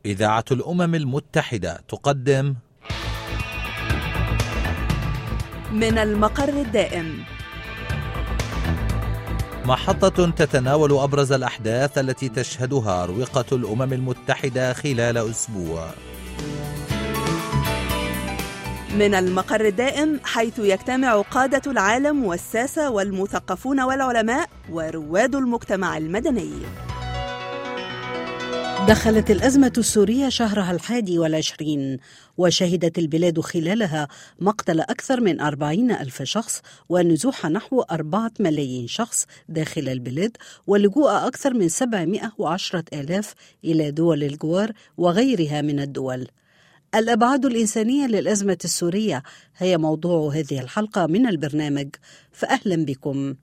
إذاعة الأمم المتحدة تقدم من المقر الدائم، محطة تتناول أبرز الأحداث التي تشهدها أروقة الأمم المتحدة خلال أسبوع. من المقر الدائم، حيث يجتمع قادة العالم والساسة والمثقفون والعلماء ورواد المجتمع المدني. دخلت الأزمة السورية شهرها 21، وشهدت البلاد خلالها مقتل أكثر من 40,000 شخص ونزوح نحو 4 ملايين شخص داخل البلاد، ولجوء أكثر من 710,000 إلى دول الجوار وغيرها من الدول. الأبعاد الإنسانية للأزمة السورية هي موضوع هذه الحلقة من البرنامج، فأهلا بكم.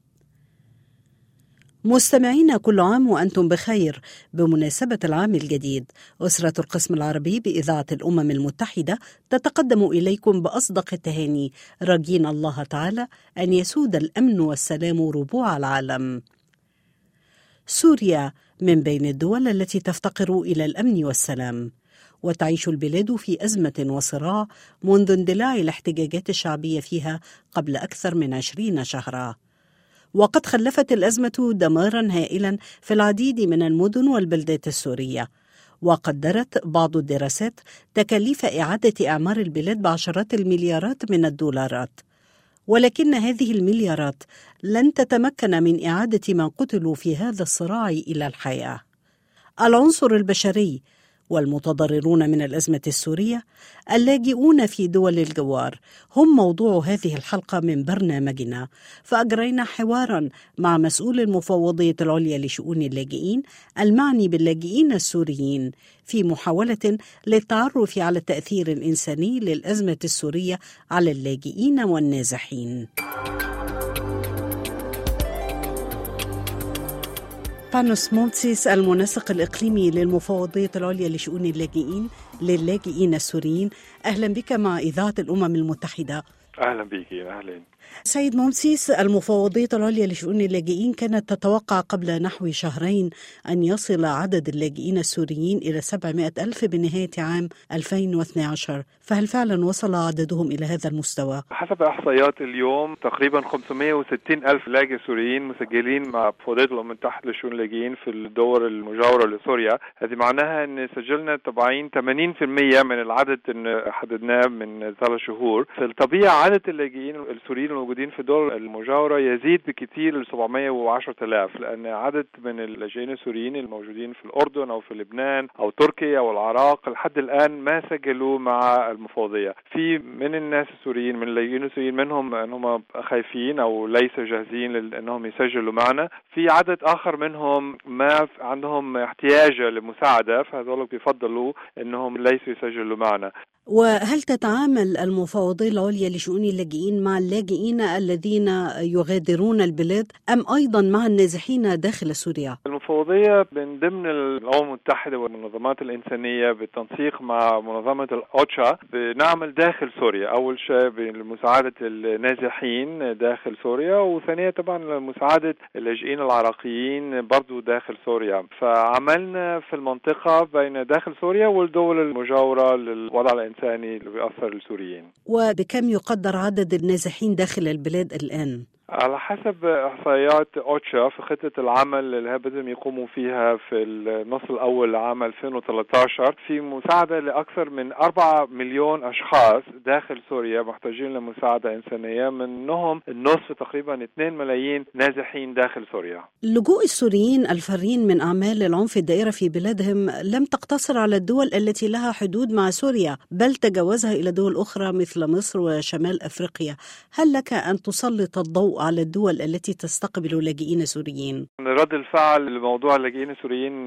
مستمعين، كل عام وأنتم بخير. بمناسبة العام الجديد، أسرة القسم العربي بإذاعة الأمم المتحدة تتقدم إليكم بأصدق التهاني، راجين الله تعالى أن يسود الأمن والسلام ربوع العالم. سوريا من بين الدول التي تفتقر إلى الأمن والسلام، وتعيش البلاد في أزمة وصراع منذ اندلاع الاحتجاجات الشعبية فيها قبل أكثر من 20 شهرا. وقد خلفت الأزمة دماراً هائلاً في العديد من المدن والبلدات السورية، وقدرت بعض الدراسات تكاليف إعادة إعمار البلاد بعشرات المليارات من الدولارات، ولكن هذه المليارات لن تتمكن من إعادة من قتلوا في هذا الصراع إلى الحياة. العنصر البشري والمتضررون من الأزمة السورية، اللاجئون في دول الجوار، هم موضوع هذه الحلقة من برنامجنا. فأجرينا حواراً مع مسؤول المفوضية العليا لشؤون اللاجئين المعني باللاجئين السوريين في محاولة للتعرف على التأثير الإنساني للأزمة السورية على اللاجئين والنازحين. بانوس مونتسيس، المنسق الإقليمي للمفوضية العليا لشؤون اللاجئين للاجئين السوريين، أهلا بك مع إذاعة الأمم المتحدة. أهلا بك. أهلا سيد مونتسيس، المفوضية العليا لشؤون اللاجئين كانت تتوقع قبل نحو شهرين أن يصل عدد اللاجئين السوريين إلى 700,000 بنهاية عام 2012، فهل فعلا وصل عددهم إلى هذا المستوى؟ حسب إحصائيات اليوم تقريبا 560,000 لاجئ سوريين مسجلين مع مفوضية الأمم المتحدة لشؤون اللاجئين في الدول المجاورة لسوريا. هذه معناها أن سجلنا طبعين 80% من العدد اللي حددناه من 3 شهور. في الطبيعة عدد اللاجئين السوريين الموجودين في الدول المجاورة يزيد بكثير ل 710,000، لأن عدد من اللاجئين السوريين الموجودين في الأردن أو في لبنان أو تركيا أو العراق لحد الآن ما سجلوا مع المفوضية. في من الناس السوريين من اللاجئين السوريين منهم أنهم خايفين أو ليس جاهزين لأنهم يسجلوا معنا. في عدد آخر منهم ما عندهم احتياج لمساعدة، فهذول بيفضلوا أنهم ليسوا يسجلوا معنا. وهل تتعامل المفوضية العليا لشؤون اللاجئين مع اللاجئين الذين يغادرون البلاد أم أيضا مع النازحين داخل سوريا؟ المفوضية من ضمن الأمم المتحدة والمنظمات الإنسانية بالتنسيق مع منظمة الأوتشا بنعمل داخل سوريا، أول شيء بمساعدة النازحين داخل سوريا، وثانيا طبعا مساعدة اللاجئين العراقيين برضو داخل سوريا. فعملنا في المنطقة بين داخل سوريا والدول المجاورة للوضع الإنساني اللي بيأثر السوريين. وبكم يقدر عدد النازحين داخل البلاد الآن؟ على حسب إحصائيات أوتشا في خطة العمل اللي بدهم يقوموا فيها في النص الأول لعام 2013 في مساعدة لأكثر من 4 مليون أشخاص داخل سوريا محتاجين لمساعدة إنسانية، منهم النصف تقريبا 2 ملايين نازحين داخل سوريا. لجوء السوريين الفارين من أعمال العنف الدائرة في بلادهم لم تقتصر على الدول التي لها حدود مع سوريا، بل تجاوزها إلى دول أخرى مثل مصر وشمال أفريقيا. هل لك أن تسلط الضوء على الدول التي تستقبل لاجئين سوريين؟ رد الفعل لموضوع اللاجئين السوريين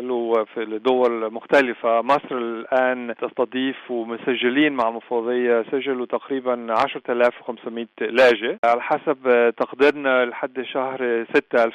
في الدول مختلفة. مصر الآن تستضيف ومسجلين مع المفوضية سجلوا تقريبا 10,500 لاجئ. على حسب تقديرنا لحد شهر 6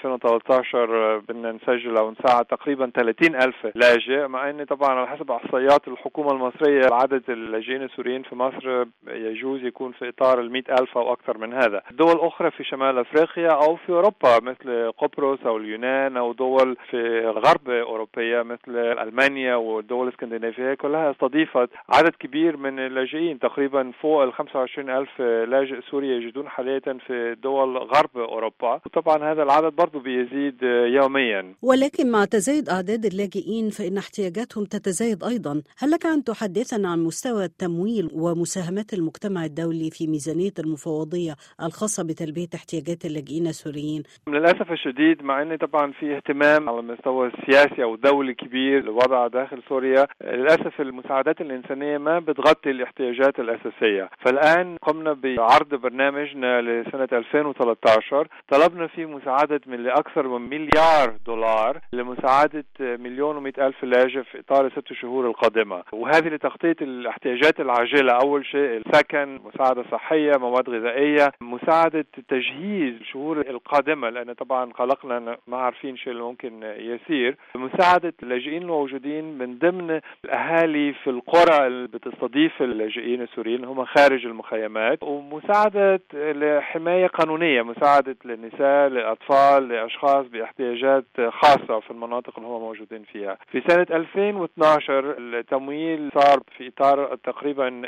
2013 بدنا نسجل أو نساعد تقريبا 30,000 لاجئ، مع أن طبعا على حسب إحصائيات الحكومة المصرية عدد اللاجئين السوريين في مصر يجوز يكون في إطار 100,000 أو أكثر من هذا. دول أخرى في شمال أفريقيا أو في أوروبا مثل قبرص أو اليونان أو دول في غرب أوروبية مثل ألمانيا والدول الاسكندنافية، كلها استضيفت عدد كبير من اللاجئين، تقريبا فوق 25,000 لاجئ سوري يجدون حاليا في دول غرب أوروبا، وطبعا هذا العدد برضو بيزيد يوميا. ولكن مع تزايد أعداد اللاجئين فإن احتياجاتهم تتزايد أيضا. هل لك أن تحدثنا عن مستوى التمويل ومساهمات المجتمع الدولي في ميزانية المفوضية الخاصة بتلبية احتياجات اللاجئين السوريين؟ للأسف الشديد، مع أن طبعا في اهتمام على المستوى السياسي أو الدولي كبير للوضع داخل سوريا، للأسف المساعدات الإنسانية ما بتغطي الاحتياجات الأساسية. فالآن قمنا بعرض برنامجنا لسنة 2013، طلبنا فيه مساعدة من لأكثر من $1 مليار لمساعدة 1,100,000 لاجئ في إطار 6 شهور القادمة، وهذه لتغطية الاحتياجات العاجلة. أول شيء السكن، مساعدة صحية، مواد غذائية، مساعدة تجهيز الشهور القادمة، لأن طبعا قلقنا ما عارفين شيء اللي ممكن يصير. مساعدة اللاجئين الموجودين من ضمن الأهالي في القرى اللي بتستضيف اللاجئين السوريين هم خارج المخيمات، ومساعدة لحماية قانونية، مساعدة للنساء، للأطفال، لأشخاص باحتياجات خاصة في المناطق اللي هم موجودين فيها. في سنة 2012 التمويل صار في إطار تقريبا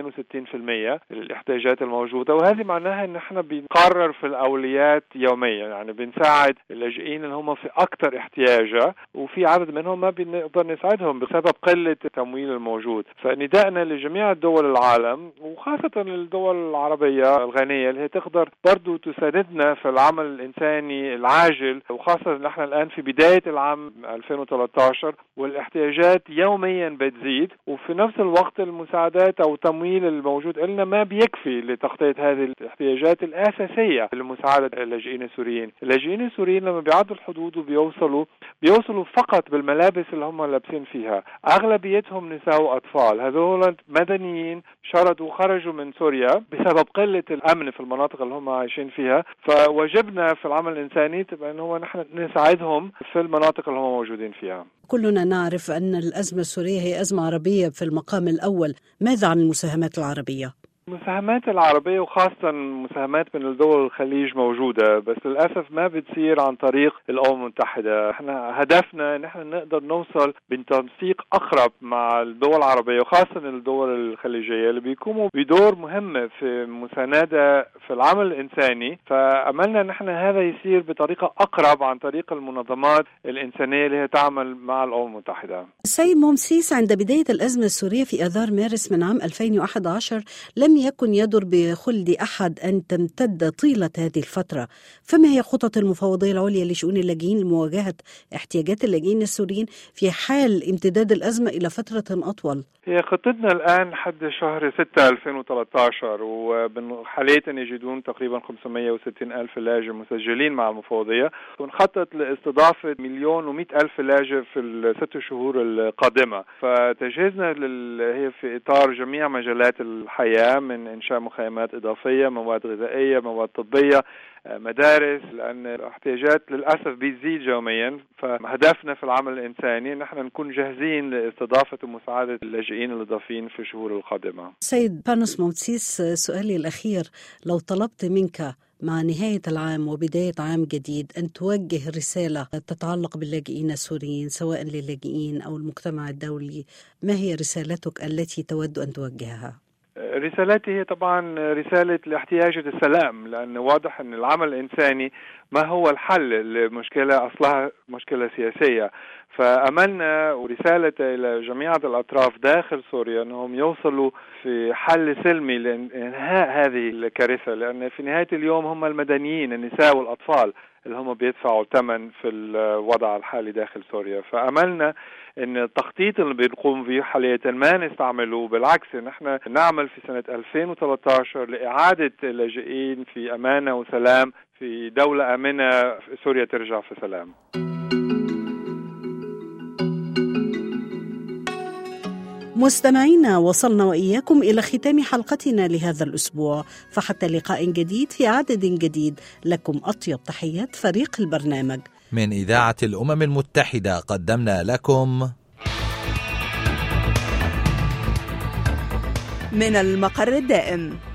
62% للاحتياجات الموجودة، وهذه معناها ان احنا بنقرر في الأولويات يوميا، يعني بنساعد اللاجئين اللي هم في أكثر احتياجة، وفي عدد منهم ما بنقدر نساعدهم بسبب قلة التمويل الموجود. فنداءنا لجميع دول العالم وخاصة الدول العربية الغنية اللي هي تقدر برضو تساندنا في العمل الإنساني العاجل، وخاصة نحن الآن في بداية العام 2013 والاحتياجات يوميا بتزيد، وفي نفس الوقت المساعدات أو التمويل الموجود لنا ما بيكفي لتغطية هذه الاحتياجات الأساسية لمساعدة اللاجئين السوريين. اللاجئين السوريين لما بيعدوا الحدود وبيوصلوا فقط بالملابس اللي هم لابسين فيها، أغلبيتهم نساء وأطفال، هذول مدنيين شردوا وخرجوا من سوريا بسبب قلة الأمن في المناطق اللي هم عايشين فيها. فوجبنا في العمل الإنساني أن هو نحن نساعدهم في المناطق اللي هم موجودين فيها. كلنا نعرف أن الأزمة السورية هي أزمة عربية في المقام الأول. ماذا عن المساهمات العربية؟ المساهمات العربية وخاصة مساهمات من الدول الخليج موجودة، بس للأسف ما بتصير عن طريق الأمم المتحدة. احنا هدفنا ان احنا نقدر نوصل بتنسيق أقرب مع الدول العربية وخاصة الدول الخليجية اللي بيقوموا بدور مهم في مساندة في العمل الإنساني. فأملنا ان احنا هذا يصير بطريقة أقرب عن طريق المنظمات الإنسانية اللي هي تعمل مع الأمم المتحدة. السيد مومسيس، عند بداية الأزمة السورية في آذار مارس من عام 2011 لم يكن يدر بخلد أحد أن تمتد طيلة هذه الفترة، فما هي خطط المفوضية العليا لشؤون اللاجئين لمواجهة احتياجات اللاجئين السوريين في حال امتداد الأزمة إلى فترة أطول؟ هي خطتنا الآن حد شهر 6 2013، وحاليا يجدون تقريبا 560,000 لاجئ مسجلين مع المفوضية، ونخطط لاستضافة 1,100,000 لاجئ في ال6 شهور القادمة. فتجهيزنا هي في إطار جميع مجالات الحياة، من إنشاء مخيمات إضافية، مواد غذائية، مواد طبية، مدارس، لأن الاحتياجات للأسف بيزيد يوميا. فهدفنا في العمل الإنساني نحن نكون جاهزين لاستضافة ومساعدة اللاجئين الإضافيين في الشهور القادمة. سيد بانوس مومسيس، سؤالي الأخير، لو طلبت منك مع نهاية العام وبداية عام جديد أن توجه رسالة تتعلق باللاجئين السوريين سواء للاجئين أو المجتمع الدولي، ما هي رسالتك التي تود أن توجهها؟ رسالتي هي طبعا رسالة لاحتياج السلام، لأن واضح أن العمل الإنساني ما هو الحل لمشكلة أصلها مشكلة سياسية. فأملنا ورسالة إلى جميع الأطراف داخل سوريا أنهم يوصلوا في حل سلمي لإنهاء هذه الكارثة، لأن في نهاية اليوم هم المدنيين، النساء والأطفال، اللي هم بيدفعوا ثمن في الوضع الحالي داخل سوريا. فأملنا ان التخطيط اللي بنقوم به حاليا ما نستعمله، بالعكس نحن نعمل في سنة 2013 لإعادة اللاجئين في أمانة وسلام في دولة آمنة، سوريا ترجع في سلام. مستمعينا، وصلنا وإياكم إلى ختام حلقتنا لهذا الأسبوع، فحتى لقاء جديد في عدد جديد، لكم أطيب تحيات فريق البرنامج. من إذاعة الأمم المتحدة قدمنا لكم من المقر الدائم.